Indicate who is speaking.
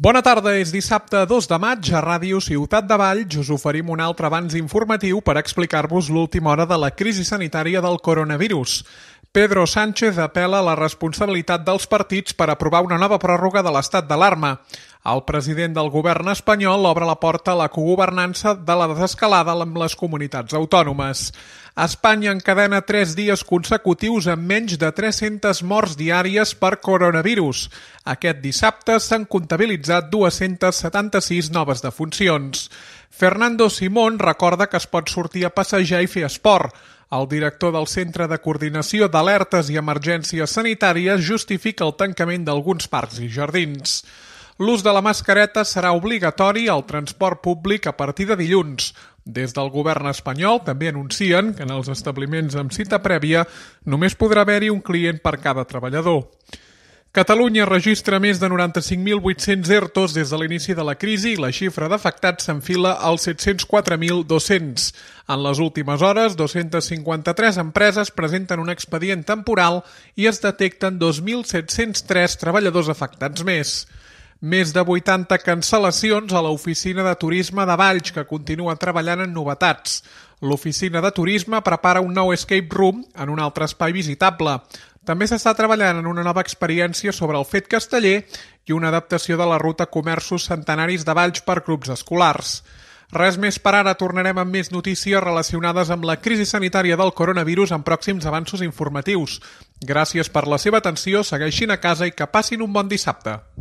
Speaker 1: Bona tarda, és dissabte 2 de maig. A Ràdio Ciutat de Valls us oferim un altre avanç informatiu per explicar-vos l'última hora de la crisi sanitària del coronavirus. Pedro Sánchez apela a la responsabilitat dels partits per aprovar una nova pròrroga de l'estat d'alarma. El president del govern espanyol obre la porta a la cogovernança de la desescalada amb les comunitats autònomes. Espanya encadena 3 dies consecutius amb menys de 300 morts diàries per coronavirus. Aquest dissabte s'han comptabilitzat 276 noves defuncions. Fernando Simón recorda que es pot sortir a passejar i fer esport. El director del Centre de Coordinació d'Alertes i Emergències Sanitàries justifica el tancament d'alguns parcs i jardins. L'ús de la mascareta serà obligatori al transport públic a partir de dilluns. Des del govern espanyol també anuncien que en els establiments amb cita prèvia només podrà haver-hi un client per cada treballador. Catalunya registra més de 95.800 ERTOs des de l'inici de la crisi i la xifra d'afectats s'enfila als 704.200. En les últimes hores, 253 empreses presenten un expedient temporal i es detecten 2.703 treballadors afectats més. Més de 80 cancel·lacions a l'Oficina de Turisme de Valls, que continua treballant en novetats. L'Oficina de Turisme prepara un nou escape room en un altre espai visitable. També s'està treballant en una nova experiència sobre el fet casteller i una adaptació de la ruta Comerços Centenaris de Valls per grups escolars. Res més per ara, tornarem amb més notícies relacionades amb la crisi sanitària del coronavirus en pròxims avanços informatius. Gràcies per la seva atenció, segueixin a casa i que passin un bon dissabte.